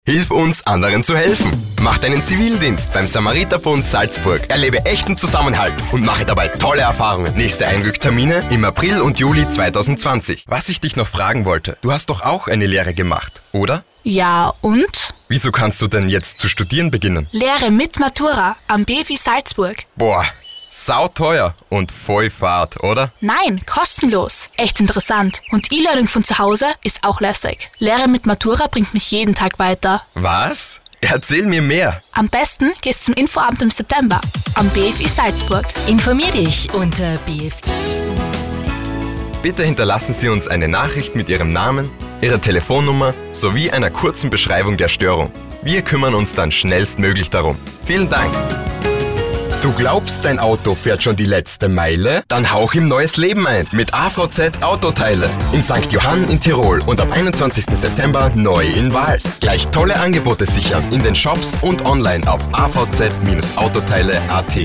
Hilf uns, anderen zu helfen. Mach deinen Zivildienst beim Samariterbund Salzburg. Erlebe echten Zusammenhalt und mache dabei tolle Erfahrungen. Nächste Einrücktermine im April und Juli 2020. Was ich dich noch fragen wollte, du hast doch auch eine Lehre gemacht, oder? Ja, und? Wieso kannst du denn jetzt zu studieren beginnen? Lehre mit Matura am BFI Salzburg. Boah, sauteuer und voll Fahrt, oder? Nein, kostenlos. Echt interessant. Und E-Learning von zu Hause ist auch lässig. Lehre mit Matura bringt mich jeden Tag weiter. Was? Erzähl mir mehr. Am besten gehst zum Infoabend im September am BFI Salzburg. Informier dich unter BFI. Bitte hinterlassen Sie uns eine Nachricht mit Ihrem Namen, Ihrer Telefonnummer sowie einer kurzen Beschreibung der Störung. Wir kümmern uns dann schnellstmöglich darum. Vielen Dank. Du glaubst, dein Auto fährt schon die letzte Meile? Dann hauch ihm neues Leben ein mit AVZ Autoteile. In St. Johann in Tirol und am 21. September neu in Wals. Gleich tolle Angebote sichern in den Shops und online auf avz-autoteile.at.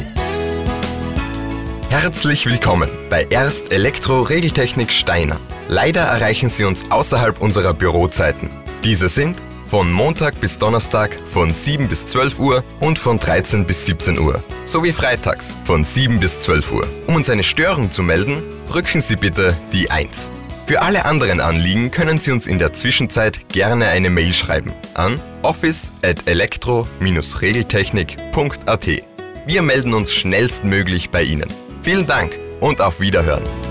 Herzlich willkommen bei Erst Elektro Regeltechnik Steiner. Leider erreichen Sie uns außerhalb unserer Bürozeiten. Diese sind von Montag bis Donnerstag von 7 bis 12 Uhr und von 13 bis 17 Uhr. Sowie freitags von 7 bis 12 Uhr. Um uns eine Störung zu melden, drücken Sie bitte die 1. Für alle anderen Anliegen können Sie uns in der Zwischenzeit gerne eine Mail schreiben an office@elektro-regeltechnik.at. Wir melden uns schnellstmöglich bei Ihnen. Vielen Dank und auf Wiederhören.